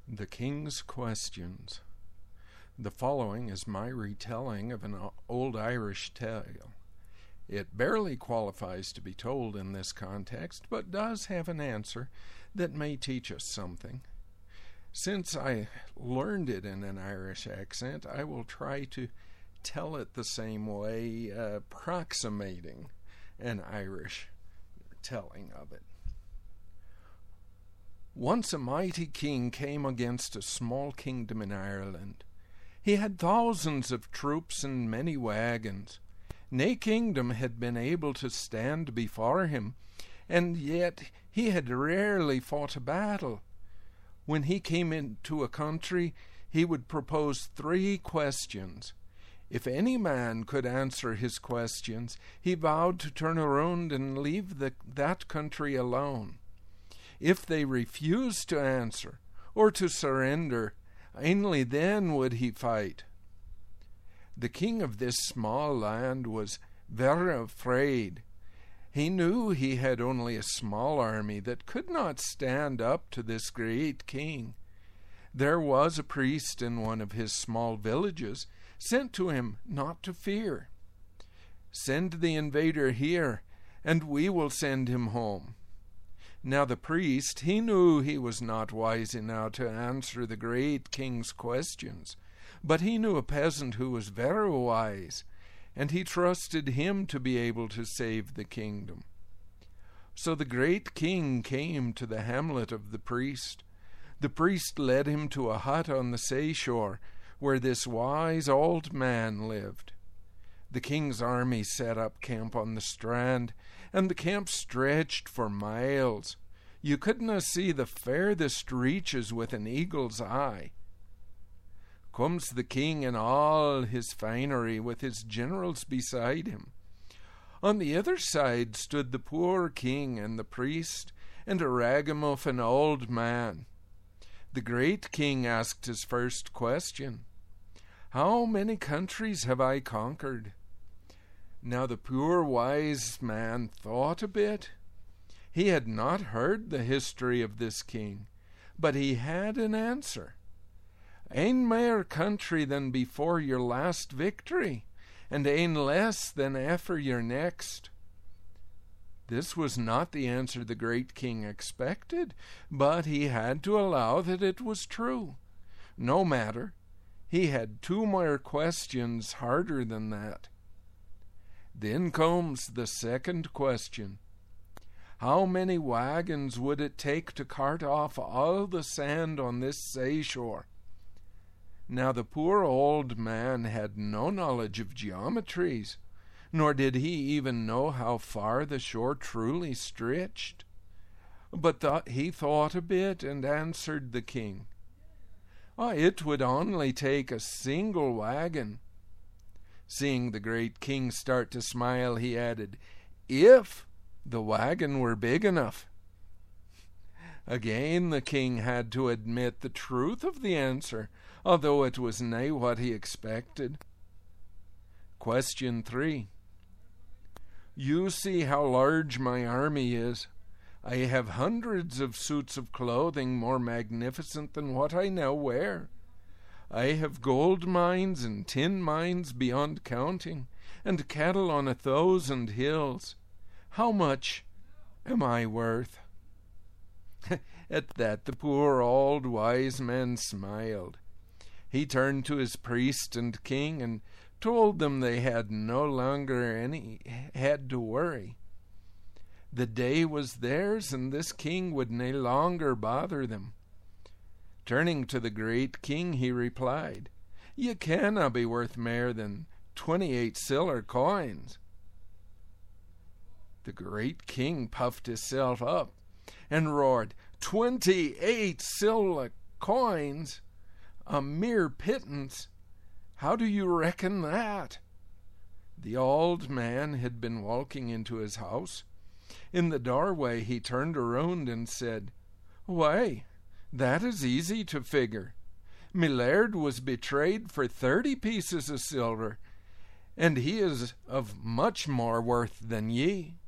The King's Questions. The following is my retelling of an old Irish tale. It barely qualifies to be told in this context, but does have an answer that may teach us something. Since I learned it in an Irish accent, I will try to tell it the same way, approximating an Irish telling of it. Once a mighty king came against a small kingdom in Ireland. He had thousands of troops and many wagons. Nae kingdom had been able to stand before him, and yet he had rarely fought a battle. When he came into a country, he would propose 3 questions. If any man could answer his questions, he vowed to turn around and leave that country alone. If they refused to answer or to surrender, only then would he fight. The king of this small land was very afraid. He knew he had only a small army that could not stand up to this great king. There was a priest in one of his small villages sent to him not to fear. "Send the invader here, and we will send him home." Now the priest, he knew he was not wise enough to answer the great king's questions, but he knew a peasant who was very wise, and he trusted him to be able to save the kingdom. So the great king came to the hamlet of the priest. The priest led him to a hut on the seashore, where this wise old man lived. The king's army set up camp on the strand, and the camp stretched for miles. You couldna see the farthest reaches with an eagle's eye. Comes the king in all his finery, with his generals beside him. On the other side stood the poor king and the priest, and a ragamuffin old man. The great king asked his first question: "How many countries have I conquered?" Now the poor wise man thought a bit. He had not heard the history of this king, but he had an answer. "Ane mair country than before your last victory, and ane less than after your next." This was not the answer the great king expected, but he had to allow that it was true. No matter, he had 2 more questions harder than that. Then comes the second question. How many wagons would it take to cart off all the sand on this seashore? Now the poor old man had no knowledge of geometries, nor did he even know how far the shore truly stretched. But he thought a bit and answered the king. It would only take a single wagon." Seeing the great king start to smile, he added, "If the wagon were big enough." Again the king had to admit the truth of the answer, although it was nae what he expected. Question 3. "You see how large my army is. I have hundreds of suits of clothing more magnificent than what I now wear. I have gold mines and tin mines beyond counting, and cattle on 1,000 hills. How much am I worth?" At that the poor old wise man smiled. He turned to his priest and king and told them they had no longer any head to worry. The day was theirs, and this king would no longer bother them. Turning to the great king, he replied, "You canna be worth mair than 28 silver coins." The great king puffed himself up and roared, 28 silver coins? A mere pittance! How do you reckon that?" The old man had been walking into his house. In the doorway he turned around and said, "Why, that is easy to figure. My laird was betrayed for 30 pieces of silver, and he is of much more worth than ye."